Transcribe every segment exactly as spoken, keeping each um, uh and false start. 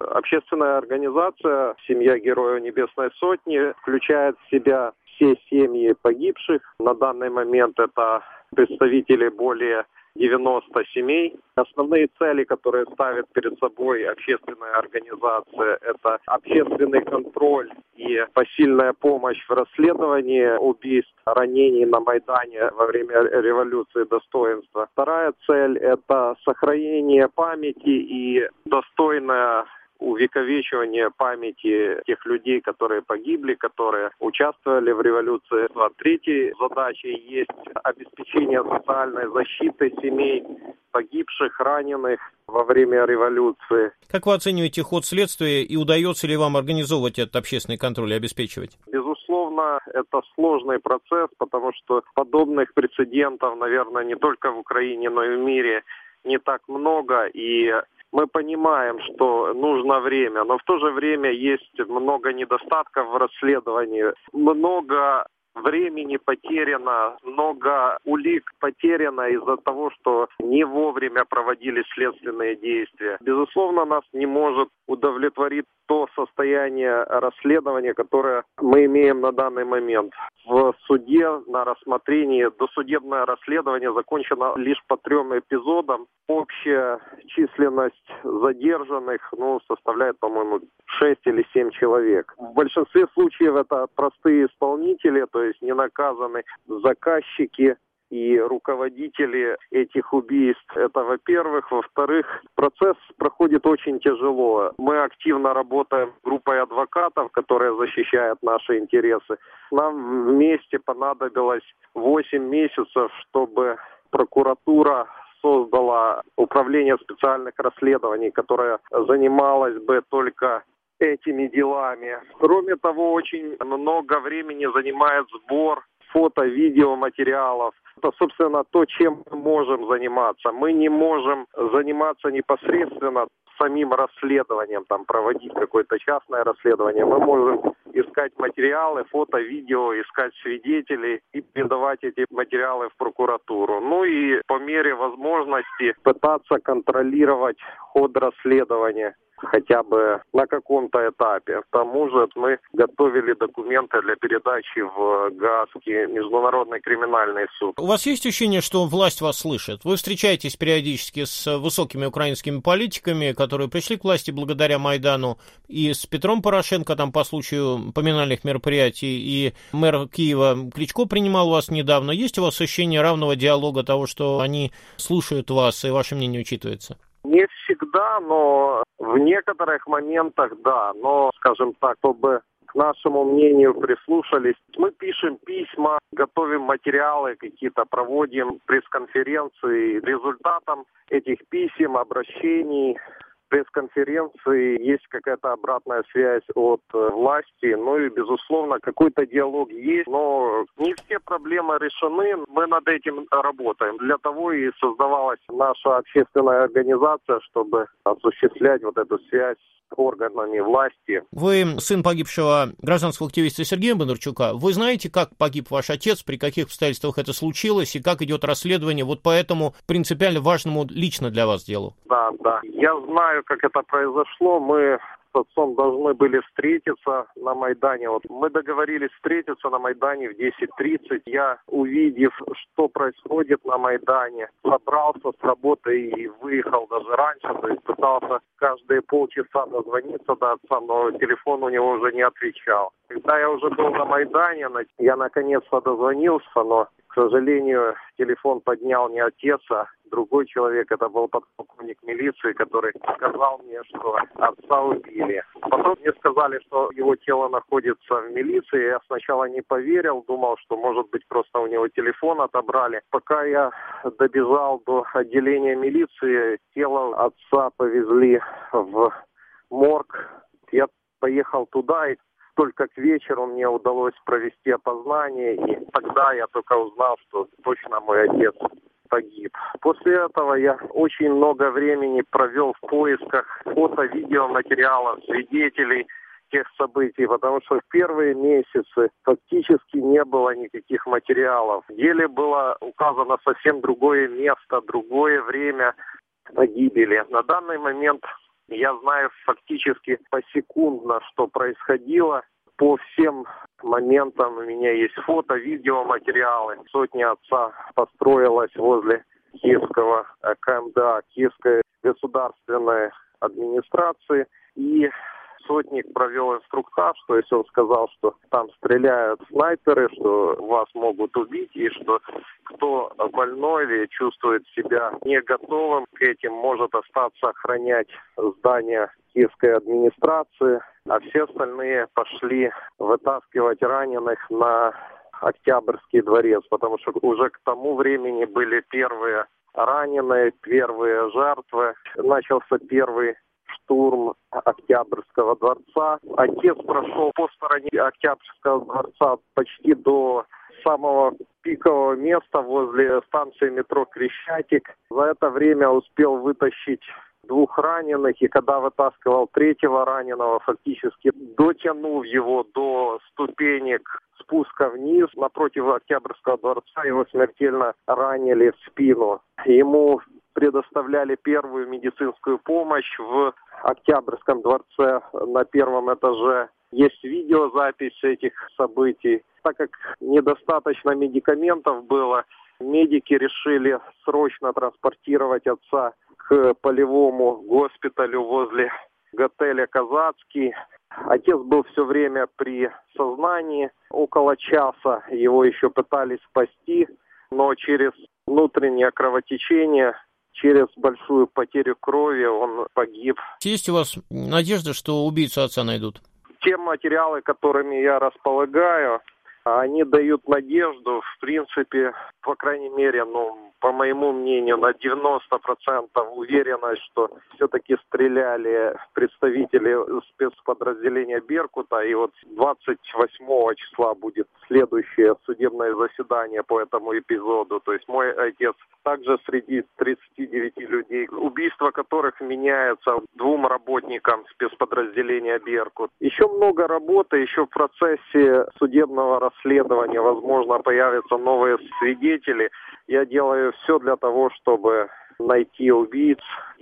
Общественная организация «Семья Героев Небесной Сотни» включает в себя все семьи погибших. На данный момент это представители более девяноста семей. Основные цели, которые ставит перед собой общественная организация, это общественный контроль и посильная помощь в расследовании убийств, ранений на Майдане во время революции достоинства. Вторая цель – это сохранение памяти и достойное увековечивание памяти тех людей, которые погибли, которые участвовали в революции. А третьей задачей есть обеспечение социальной защиты семей погибших, раненых во время революции. Как вы оцениваете ход следствия и удается ли вам организовывать этот общественный контроль и обеспечивать? Безусловно, это сложный процесс, потому что подобных прецедентов, наверное, не только в Украине, но и в мире не так много, и мы понимаем, что нужно время, но в то же время есть много недостатков в расследовании, много времени потеряно, много улик потеряно из-за того, что не вовремя проводились следственные действия. Безусловно, нас не может удовлетворить то состояние расследования, которое мы имеем на данный момент. В суде на рассмотрении досудебное расследование закончено лишь по трем эпизодам. Общая численность задержанных ну, составляет, по-моему, шесть или семь человек. В большинстве случаев это простые исполнители, то есть не наказаны заказчики и руководители этих убийств. Это, во-первых. Во-вторых, процесс проходит очень тяжело. Мы активно работаем с группой адвокатов, которая защищает наши интересы. Нам вместе понадобилось восемь месяцев, чтобы прокуратура создала управление специальных расследований, которое занималось бы только этими делами. Кроме того, очень много времени занимает сбор фото-видеоматериалов. Это, собственно, то, чем мы можем заниматься. Мы не можем заниматься непосредственно самим расследованием, там, проводить какое-то частное расследование. Мы можем искать материалы, фото, видео, искать свидетелей и передавать эти материалы в прокуратуру. Ну и по мере возможности пытаться контролировать ход расследования хотя бы на каком-то этапе. К тому же мы готовили документы для передачи в Гаагский международный криминальный суд. У вас есть ощущение, что власть вас слышит? Вы встречаетесь периодически с высокими украинскими политиками, которые пришли к власти благодаря Майдану, и с Петром Порошенко там по случаю поминальных мероприятий, и мэр Киева Кличко принимал вас недавно. Есть у вас ощущение равного диалога того, что они слушают вас и ваше мнение учитывается? Не всегда, но в некоторых моментах да. Но, скажем так, чтобы к нашему мнению прислушались. Мы пишем письма, готовим материалы какие-то, проводим пресс-конференции. Результатом этих писем, обращений, пресс-конференции есть какая-то обратная связь от э, власти. Ну и, безусловно, какой-то диалог есть, но не все проблемы решены. Мы над этим работаем. Для того и создавалась наша общественная организация, чтобы осуществлять вот эту связь с органами власти. Вы сын погибшего гражданского активиста Сергея Бондарчука. Вы знаете, как погиб ваш отец, при каких обстоятельствах это случилось и как идет расследование вот по этому принципиально важному лично для вас делу? Да, да. Я знаю, как это произошло. Мы с отцом должны были встретиться на Майдане. Вот мы договорились встретиться на Майдане в десять тридцать. Я, увидев, что происходит на Майдане, собрался с работы и выехал даже раньше. То есть пытался каждые полчаса дозвониться до отца, но телефон у него уже не отвечал. Когда я уже был на Майдане, я наконец-то дозвонился, но, к сожалению, телефон поднял не отец, а другой человек. Это был подполковник милиции, который сказал мне, что отца убили. Потом мне сказали, что его тело находится в милиции. Я сначала не поверил, думал, что, может быть, просто у него телефон отобрали. Пока я добежал до отделения милиции, тело отца повезли в морг. Я поехал туда, и только к вечеру мне удалось провести опознание, и тогда я только узнал, что точно мой отец погиб. После этого я очень много времени провел в поисках фото-видеоматериалов, свидетелей тех событий, потому что в первые месяцы фактически не было никаких материалов. В деле было указано совсем другое место, другое время погибели. На данный момент Я знаю фактически посекундно, что происходило. По всем моментам у меня есть фото, видеоматериалы. Сотня отца построилась возле Киевского КМДА, Киевской государственной администрации. И сотник провел инструктаж, то есть он сказал, что там стреляют снайперы, что вас могут убить, и что кто больной или чувствует себя не готовым к этим, может остаться охранять здание киевской администрации, а все остальные пошли вытаскивать раненых на Октябрьский дворец, потому что уже к тому времени были первые раненые, первые жертвы. Начался первый штурм Октябрьского дворца. Отец прошел по стороне Октябрьского дворца почти до самого пикового места возле станции метро Крещатик. За это время успел вытащить двух раненых, и когда вытаскивал третьего раненого, фактически дотянув его до ступенек спуска вниз, напротив Октябрьского дворца, его смертельно ранили в спину. Ему предоставляли первую медицинскую помощь в Октябрьском дворце на первом этаже. Есть видеозапись этих событий. Так как недостаточно медикаментов было, медики решили срочно транспортировать отца к полевому госпиталю возле готеля «Казацкий». Отец был все время при сознании. Около часа его еще пытались спасти, но через внутреннее кровотечение, через большую потерю крови он погиб. Есть у вас надежда, что убийцу отца найдут? Те материалы, которыми я располагаю, они дают надежду, в принципе, по крайней мере, ну, по моему мнению, на девяносто процентов уверенность, что все-таки стреляли представители спецподразделения «Беркута», и вот двадцать восьмого числа будет следующее судебное заседание по этому эпизоду. То есть мой отец также среди тридцати девяти людей, убийство которых меняется двум работникам спецподразделения «Беркут». Еще много работы, еще в процессе судебного расследования, возможно, появятся новые свидетели. Я делаю все для того, чтобы найти убийц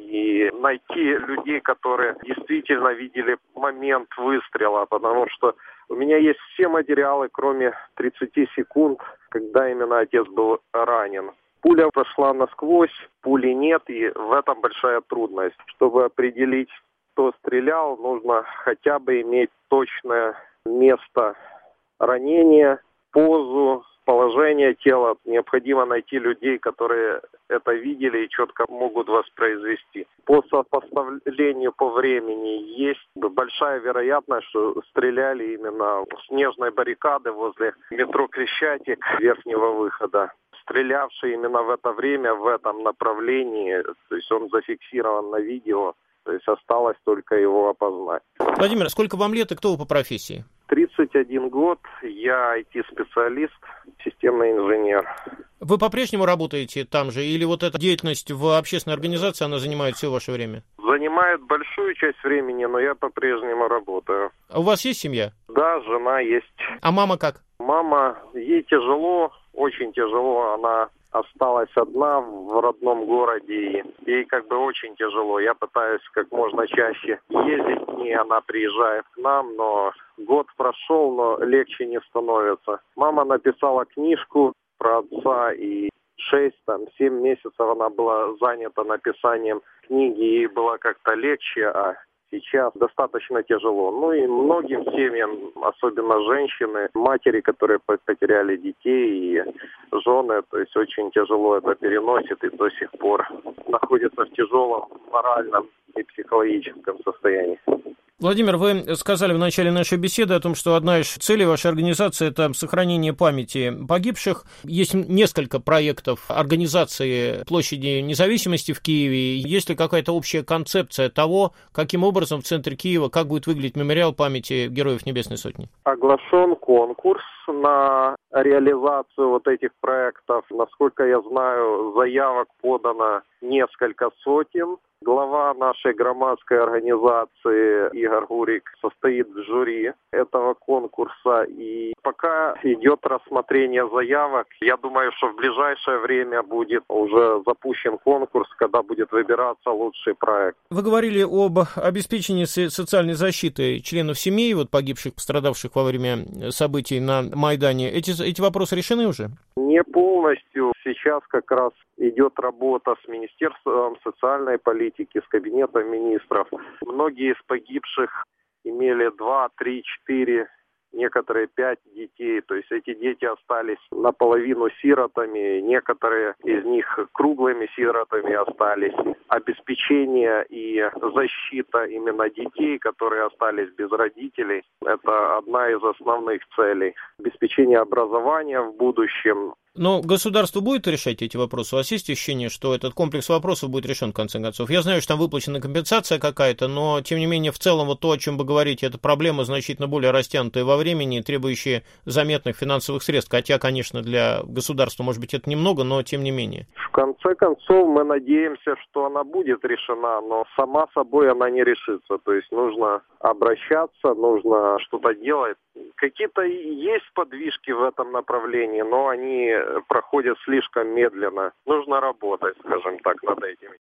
и найти людей, которые действительно видели момент выстрела, потому что у меня есть все материалы, кроме тридцати секунд, когда именно отец был ранен. Пуля прошла насквозь, пули нет, и в этом большая трудность. Чтобы определить, кто стрелял, нужно хотя бы иметь точное место ранения, позу, положение тела. Необходимо найти людей, которые это видели и четко могут воспроизвести. По сопоставлению по времени есть большая вероятность, что стреляли именно с снежной баррикады возле метро Крещатик, верхнего выхода. Стрелявший именно в это время, в этом направлении, то есть он зафиксирован на видео, то есть осталось только его опознать. Владимир, сколько вам лет и кто вы по профессии? тридцать один год, я ай ти-специалист, системный инженер. Вы по-прежнему работаете там же, или вот эта деятельность в общественной организации, она занимает все ваше время? Занимает большую часть времени, но я по-прежнему работаю. А у вас есть семья? Да, жена есть. А мама как? Мама, ей тяжело, очень тяжело, она осталась одна в родном городе, и ей как бы очень тяжело. Я пытаюсь как можно чаще ездить к ней, она приезжает к нам, но год прошел, но легче не становится. Мама написала книжку про отца, и шесть, там, семь месяцев она была занята написанием книги, ей было как-то легче, а сейчас достаточно тяжело. Ну и многим семьям, особенно женщины, матери, которые потеряли детей, и жены, то есть очень тяжело это переносят и до сих пор находятся в тяжелом моральном и психологическом состоянии. Владимир, вы сказали в начале нашей беседы о том, что одна из целей вашей организации – это сохранение памяти погибших. Есть несколько проектов организации Площади Независимости в Киеве. Есть ли какая-то общая концепция того, каким образом в центре Киева, как будет выглядеть мемориал памяти Героев Небесной Сотни? Оглашен конкурс на реализацию вот этих проектов. Насколько я знаю, заявок подано несколько сотен. Глава нашей громадской организации Игорь Гурик состоит в жюри этого конкурса. И пока идет рассмотрение заявок, я думаю, что в ближайшее время будет уже запущен конкурс, когда будет выбираться лучший проект. Вы говорили об обеспечении социальной защиты членов семей, вот погибших, пострадавших во время событий на Майдане. Эти, эти вопросы решены уже? Не полностью. Сейчас как раз идет работа с Министерством социальной политики, с Кабинетом министров. Многие из погибших имели два, три, четыре, некоторые пять детей. То есть эти дети остались наполовину сиротами, некоторые из них круглыми сиротами остались. Обеспечение и защита именно детей, которые остались без родителей, это одна из основных целей. Обеспечение образования в будущем. Но государство будет решать эти вопросы? У вас есть ощущение, что этот комплекс вопросов будет решен в конце концов? Я знаю, что там выплачена компенсация какая-то, но, тем не менее, в целом, вот то, о чем вы говорите, это проблема значительно более растянутая во времени, требующая заметных финансовых средств. Хотя, конечно, для государства, может быть, это немного, но тем не менее. В конце концов, мы надеемся, что она будет решена, но сама собой она не решится. То есть нужно обращаться, нужно что-то делать. Какие-то есть подвижки в этом направлении, но они проходят слишком медленно. Нужно работать, скажем так, над этим.